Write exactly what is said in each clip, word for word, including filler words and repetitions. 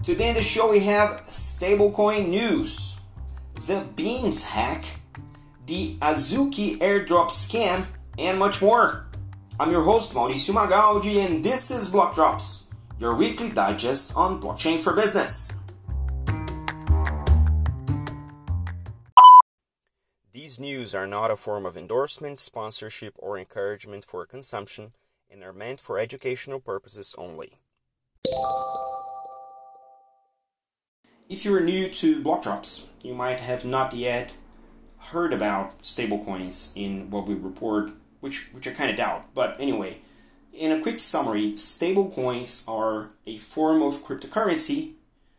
Today in the show we have stablecoin news, the Beans hack, the Azuki airdrop scam, and much more. I'm your host Mauricio Magaldi, and this is Block Drops, your weekly digest on blockchain for business. These news are not a form of endorsement, sponsorship, or encouragement for consumption and are meant for educational purposes only. If you're new to Block Drops, you might have not yet heard about stablecoins in what we report, which, which I kind of doubt. But anyway, in a quick summary, stablecoins are a form of cryptocurrency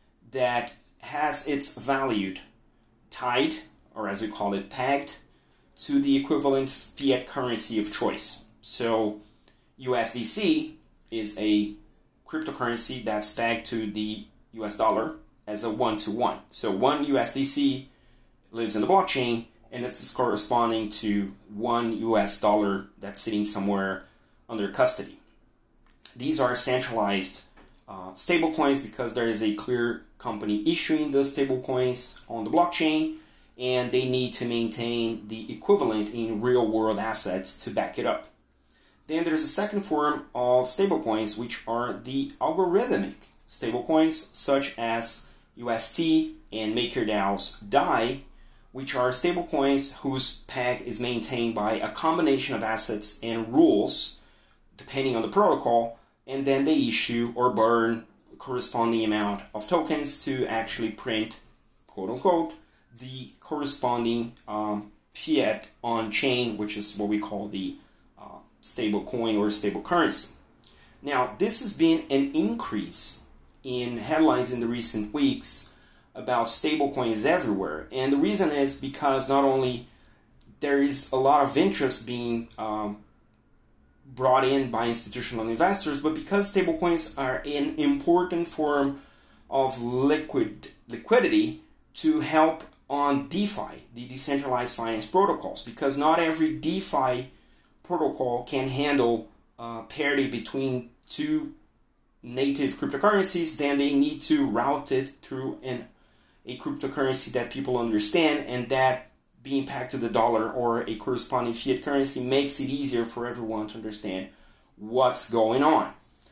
that has its value tied, or as we call it, pegged, to the equivalent fiat currency of choice. So U S D C is a cryptocurrency that's pegged to the U S dollar as a one-to-one. So one U S D C lives in the blockchain, and it's corresponding to one U S dollar that's sitting somewhere under custody. These are centralized uh, stablecoins because there is a clear company issuing those stablecoins on the blockchain, and they need to maintain the equivalent in real-world assets to back it up. Then there's a second form of stablecoins, which are the algorithmic stablecoins, such as U S T and MakerDAO's D A I, which are stablecoins whose peg is maintained by a combination of assets and rules, depending on the protocol, and then they issue or burn a corresponding amount of tokens to actually print, quote-unquote, the corresponding um, fiat on-chain, which is what we call the uh, stable coin or stable currency. Now, this has been an increase in headlines in the recent weeks about stablecoins everywhere. And the reason is because not only there is a lot of interest being um, brought in by institutional investors, but because stablecoins are an important form of liquid liquidity to help on DeFi, the decentralized finance protocols, because not every DeFi protocol can handle uh, parity between two native cryptocurrencies. Then they need to route it through an, a cryptocurrency that people understand, and that being pegged to the dollar or a corresponding fiat currency makes it easier for everyone to understand what's going on.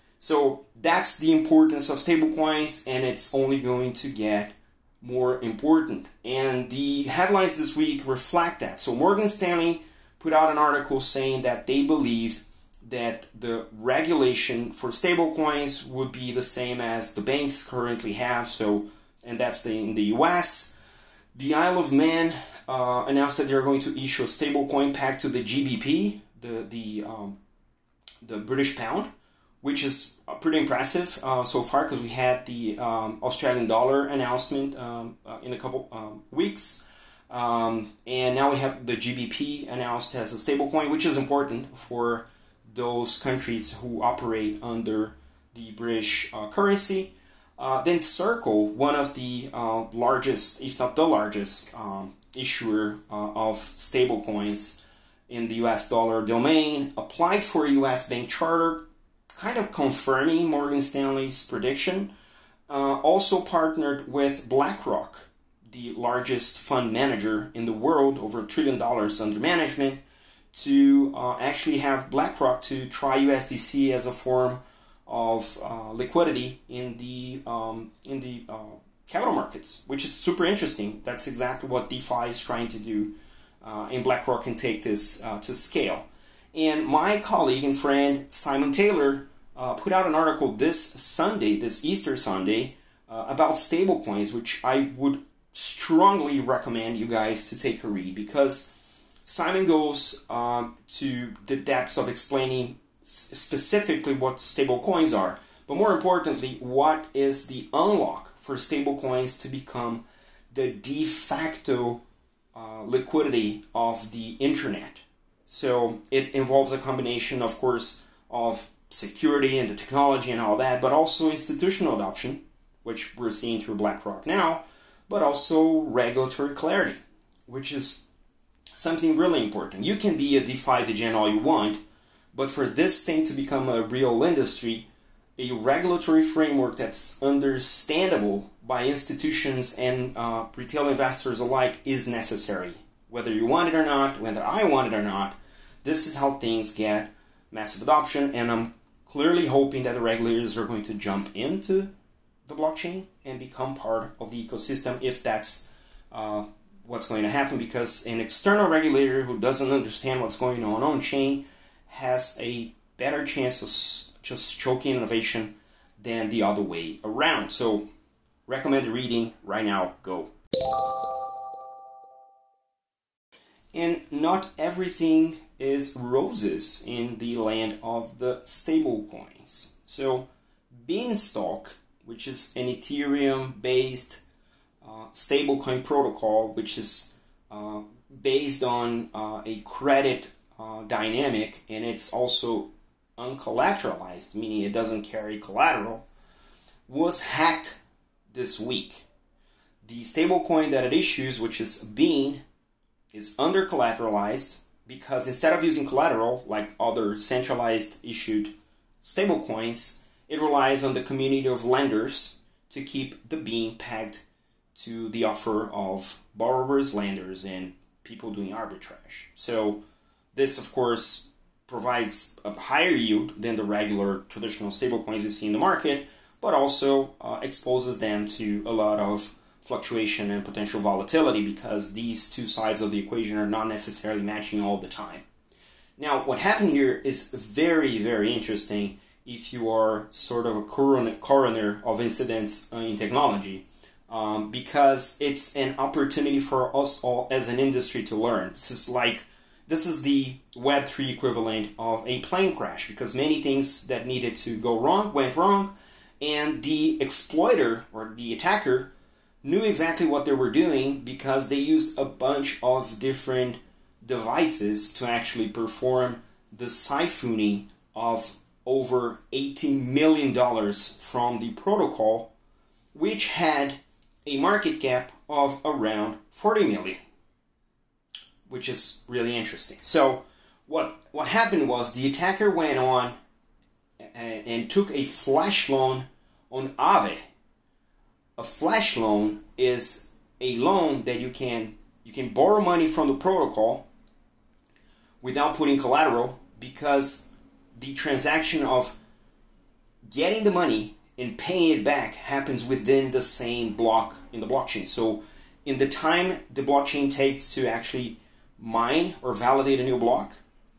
So that's the importance of stablecoins, and it's only going to get more important. And the headlines this week reflect that. So Morgan Stanley put out an article saying that they believe that the regulation for stablecoins would be the same as the banks currently have. So, and that's the, in the U S. The Isle of Man uh, announced that they are going to issue a stablecoin pegged to the G B P, the the um, the British pound, which is pretty impressive uh, so far, because we had the um, Australian dollar announcement um, uh, in a couple um, weeks. Um, and now we have the G B P announced as a stablecoin, which is important for those countries who operate under the British uh, currency. Uh, then Circle, one of the uh, largest, if not the largest, um, issuer uh, of stablecoins in the U S dollar domain, applied for a U S bank charter, kind of confirming Morgan Stanley's prediction. Uh, also partnered with BlackRock, the largest fund manager in the world, over a trillion dollars under management, to uh, actually have BlackRock to try U S D C as a form of uh, liquidity in the um, in the uh, capital markets, which is super interesting. That's exactly what DeFi is trying to do, uh, and BlackRock can take this uh, to scale. And my colleague and friend Simon Taylor uh, put out an article this Sunday, this Easter Sunday, uh, about stablecoins, which I would strongly recommend you guys to take a read, because Simon goes um, to the depths of explaining specifically what stablecoins are, but more importantly, what is the unlock for stablecoins to become the de facto uh, liquidity of the internet. So it involves a combination, of course, of security and the technology and all that, but also institutional adoption, which we're seeing through BlackRock now, but also regulatory clarity, which is something really important. You can be a DeFi degen all you want, but for this thing to become a real industry, a regulatory framework that's understandable by institutions and uh, retail investors alike is necessary. Whether you want it or not, whether I want it or not, this is how things get massive adoption, and I'm clearly hoping that the regulators are going to jump into the blockchain and become part of the ecosystem if that's uh, what's going to happen, because an external regulator who doesn't understand what's going on on chain has a better chance of just choking innovation than the other way around. So recommended reading right now, go. And not everything is roses in the land of the stablecoins. So Beanstalk, which is an Ethereum-based uh, stablecoin protocol, which is uh, based on uh, a credit uh, dynamic, and it's also uncollateralized, meaning it doesn't carry collateral, was hacked this week. The stablecoin that it issues, which is Bean, is under collateralized because instead of using collateral like other centralized issued stablecoins, it relies on the community of lenders to keep the Bean pegged to the offer of borrowers, lenders, and people doing arbitrage. So this, of course, provides a higher yield than the regular traditional stablecoins you see in the market, but also uh, exposes them to a lot of fluctuation and potential volatility because these two sides of the equation are not necessarily matching all the time. Now, what happened here is very, very interesting if you are sort of a coroner of incidents in technology, um, because it's an opportunity for us all as an industry to learn. This is like, this is the Web three equivalent of a plane crash, because many things that needed to go wrong went wrong, and the exploiter or the attacker knew exactly what they were doing because they used a bunch of different devices to actually perform the siphoning of over eighteen million dollars from the protocol, which had a market cap of around forty million dollars, which is really interesting. So what, what happened was the attacker went on and, and took a flash loan on Aave. A flash loan is a loan that you can you can borrow money from the protocol without putting collateral, because the transaction of getting the money and paying it back happens within the same block in the blockchain. So in the time the blockchain takes to actually mine or validate a new block,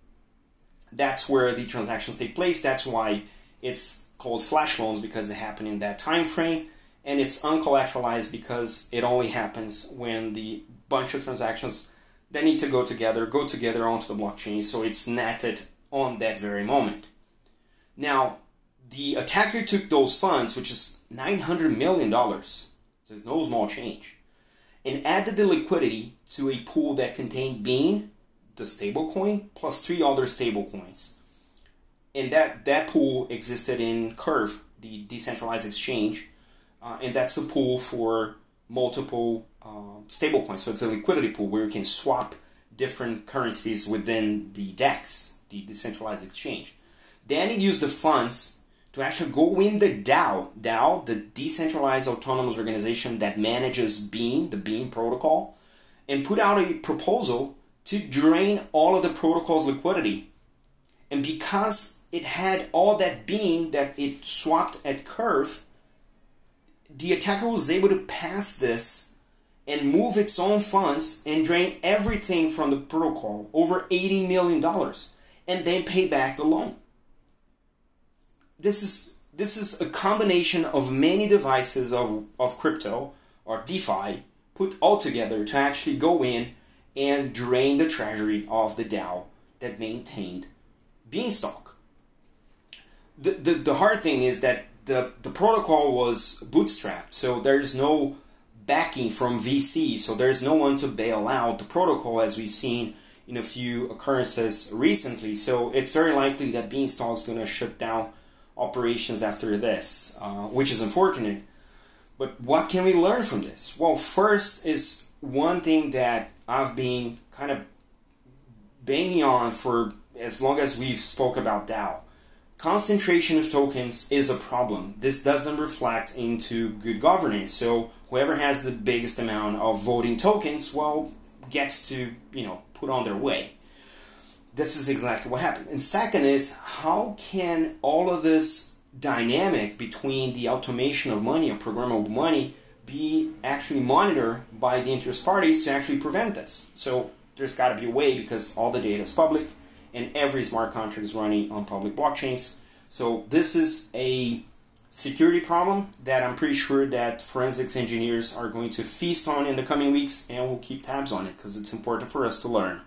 that's where the transactions take place. That's why it's called flash loans, because they happen in that time frame. And it's uncollateralized because it only happens when the bunch of transactions that need to go together go together onto the blockchain, so it's netted on that very moment. Now, the attacker took those funds, which is nine hundred million dollars, so it's no small change, and added the liquidity to a pool that contained Bean, the stablecoin, plus three other stablecoins. And that, that pool existed in Curve, the decentralized exchange, Uh, and that's a pool for multiple uh, stablecoins. So it's a liquidity pool where you can swap different currencies within the DEX, the decentralized exchange. Then it used the funds to actually go in the DAO, DAO, the Decentralized Autonomous Organization that manages Bean, the Bean protocol, and put out a proposal to drain all of the protocol's liquidity. And because it had all that Bean that it swapped at Curve, the attacker was able to pass this and move its own funds and drain everything from the protocol, over eighty million dollars, and then pay back the loan. This is this is a combination of many devices of, of crypto, or DeFi, put all together to actually go in and drain the treasury of the DAO that maintained Beanstalk. The, the, the hard thing is that The, the protocol was bootstrapped, so there's no backing from V C, so there's no one to bail out the protocol, as we've seen in a few occurrences recently. So it's very likely that Beanstalk's going to shut down operations after this, uh, which is unfortunate. But what can we learn from this? Well, first is one thing that I've been kind of banging on for as long as we've spoke about DAO. concentration of tokens is a problem. This doesn't reflect into good governance. So whoever has the biggest amount of voting tokens, well, gets to, you know, put on their way. This is exactly what happened. And second is, how can all of this dynamic between the automation of money or programmable money be actually monitored by the interest parties to actually prevent this? So there's got to be a way, because all the data is public and every smart contract is running on public blockchains. So this is a security problem that I'm pretty sure that forensics engineers are going to feast on in the coming weeks, and we'll keep tabs on it because it's important for us to learn.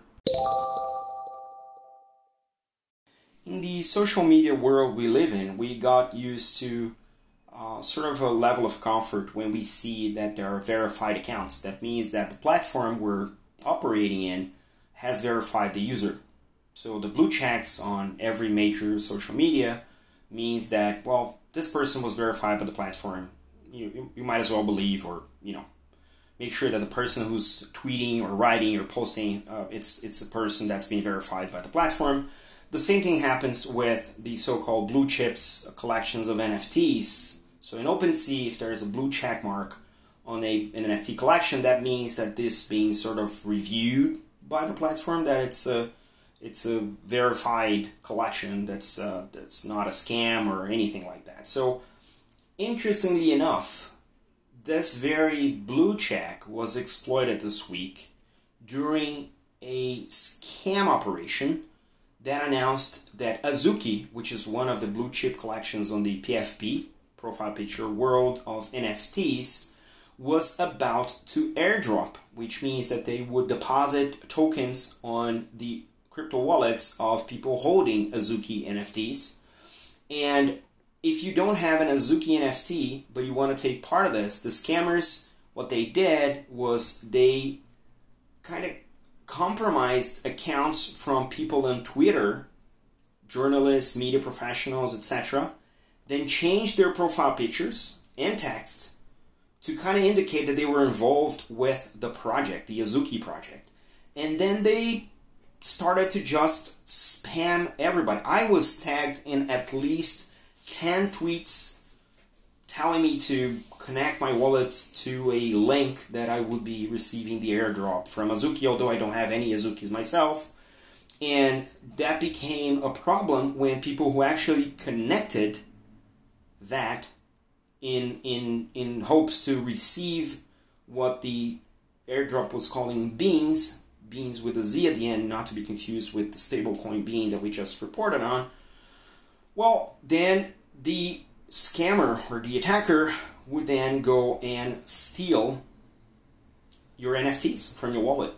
In the social media world we live in, we got used to uh, sort of a level of comfort when we see that there are verified accounts. That means that the platform we're operating in has verified the user. So the blue checks on every major social media means that, well, this person was verified by the platform. You, you, you might as well believe, or, you know, make sure that the person who's tweeting or writing or posting, uh, it's, it's a person that's been verified by the platform. The same thing happens with the so-called blue chips collections of N F Ts. So in OpenSea, if there is a blue check mark on a, an N F T collection, that means that this being sort of reviewed by the platform, that it's a it's a verified collection, that's uh, that's not a scam or anything like that. So interestingly enough, this very blue check was exploited this week during a scam operation that announced that Azuki, which is one of the blue chip collections on the P F P, Profile Picture World of N F Ts, was about to airdrop, which means that they would deposit tokens on the crypto wallets of people holding Azuki N F Ts. And if you don't have an Azuki N F T, but you want to take part of this, the scammers, what they did was they kind of compromised accounts from people on Twitter, journalists, media professionals, et cetera, then changed their profile pictures and text to kind of indicate that they were involved with the project, the Azuki project. And then they started to just spam everybody. I was tagged in at least ten tweets telling me to connect my wallet to a link that I would be receiving the airdrop from Azuki, although I don't have any Azukis myself. And that became a problem when people who actually connected that in in in hopes to receive what the airdrop was calling beans, beans with a Z at the end, not to be confused with the stablecoin bean that we just reported on. Well, then the scammer or the attacker would then go and steal your N F Ts from your wallet.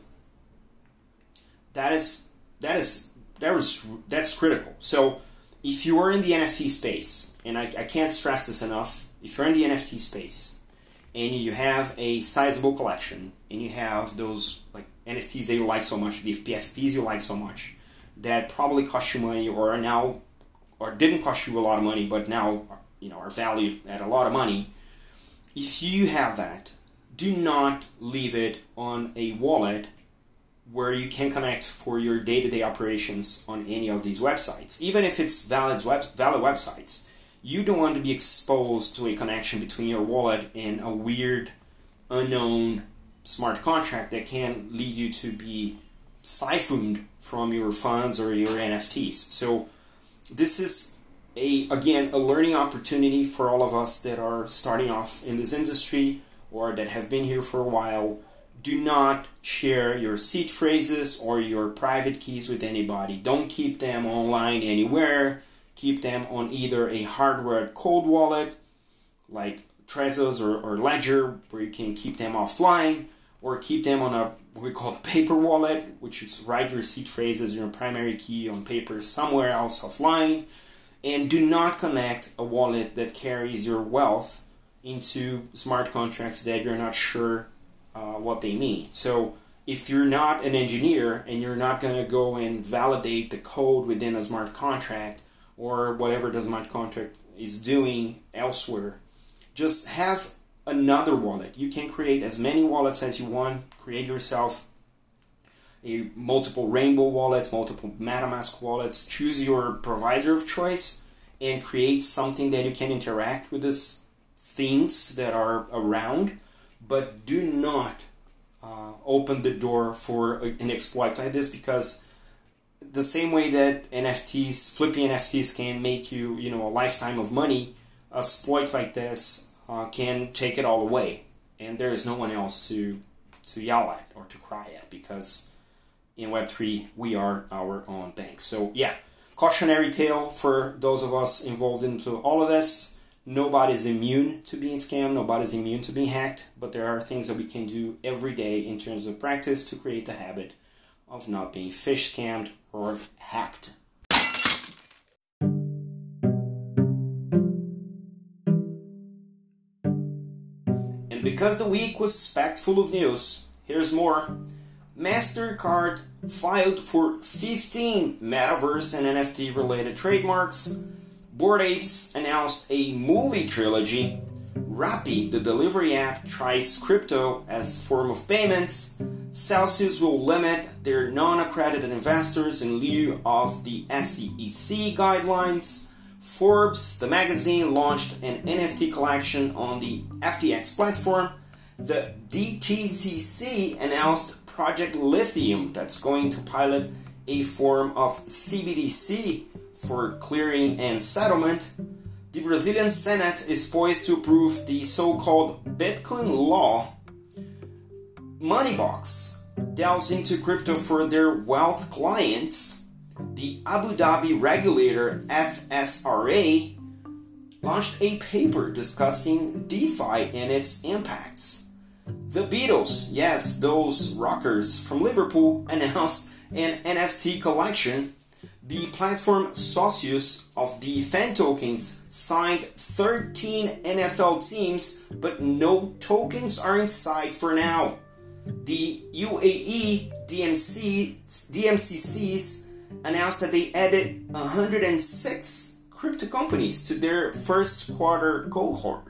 That is that is that was that's critical. So if you are in the N F T space, and I, I can't stress this enough, if you're in the N F T space and you have a sizable collection and you have those like N F Ts that you like so much, the P F Ps you like so much, that probably cost you money or are now or didn't cost you a lot of money, but now you know are valued at a lot of money. If you have that, do not leave it on a wallet where you can connect for your day-to-day operations on any of these websites. Even if it's valid, web, valid websites, you don't want to be exposed to a connection between your wallet and a weird, unknown smart contract that can lead you to be siphoned from your funds or your N F Ts. So this is, a again, a learning opportunity for all of us that are starting off in this industry or that have been here for a while. Do not share your seed phrases or your private keys with anybody. Don't keep them online anywhere. Keep them on either a hardware cold wallet like Trezor or, or Ledger, where you can keep them offline, or keep them on a what we call a paper wallet, which is write your seed phrases, your primary key on paper somewhere else offline. And do not connect a wallet that carries your wealth into smart contracts that you're not sure uh, what they mean. So if you're not an engineer and you're not going to go and validate the code within a smart contract or whatever the smart contract is doing elsewhere, just have another wallet. You can create as many wallets as you want. Create yourself a multiple Rainbow wallets, multiple MetaMask wallets. Choose your provider of choice and create something that you can interact with these things that are around, but do not uh, open the door for an exploit like this, because the same way that N F Ts, flipping N F Ts can make you, you know, a lifetime of money, a exploit like this uh, can take it all away, and there is no one else to to yell at or to cry at, because in Web three we are our own bank. So yeah, cautionary tale for those of us involved into all of this. Nobody's immune to being scammed, nobody's immune to being hacked, but there are things that we can do every day in terms of practice to create the habit of not being fish scammed or hacked. And because the week was packed full of news, here's more. MasterCard filed for fifteen metaverse and N F T related trademarks. Bored Apes announced a movie trilogy. Rappi, the delivery app, tries crypto as form of payments. Celsius will limit their non-accredited investors in lieu of the S E C guidelines. Forbes, the magazine, launched an N F T collection on the F T X platform. The D T C C announced Project Lithium, that's going to pilot a form of C B D C for clearing and settlement. The Brazilian Senate is poised to approve the so-called Bitcoin law. Moneybox delves into crypto for their wealth clients. The Abu Dhabi regulator F S R A launched a paper discussing DeFi and its impacts. The Beatles, yes, those rockers from Liverpool, announced an N F T collection. The platform Socios of the Fan Tokens signed thirteen N F L teams, but no tokens are in sight for now. The U A E D M C, D M C Cs announced that they added one hundred six crypto companies to their first quarter cohort.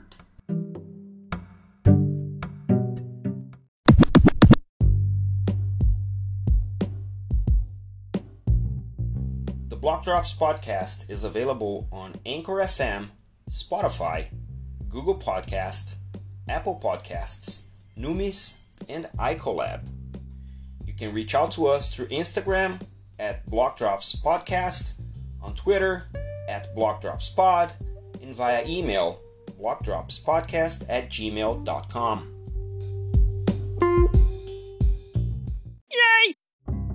The Block Drops podcast is available on Anchor F M, Spotify, Google Podcast, Apple Podcasts, Numis, and iColab. You can reach out to us through Instagram at Block Drops Podcast, on Twitter at Block Drops Pod, and via email blockdropspodcast at gmail dot com. Yay!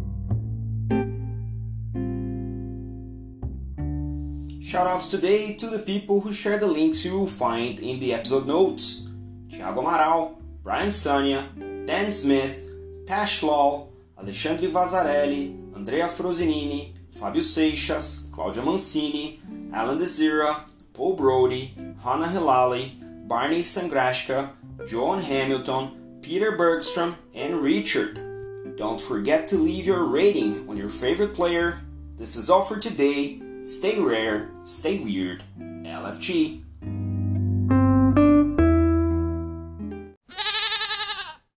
Shoutouts today to the people who share the links you will find in the episode notes. Thiago Amaral, Brian Sania, Dan Smith, Tash Lal, Alexandre Vazzarelli, Andrea Frosinini, Fábio Seixas, Cláudia Mancini, Alan Desira, Paul Brody, Hannah Hilali, Barney Sangrashka, John Hamilton, Peter Bergstrom, and Richard. Don't forget to leave your rating on your favorite player. This is all for today. Stay rare, stay weird. L F G.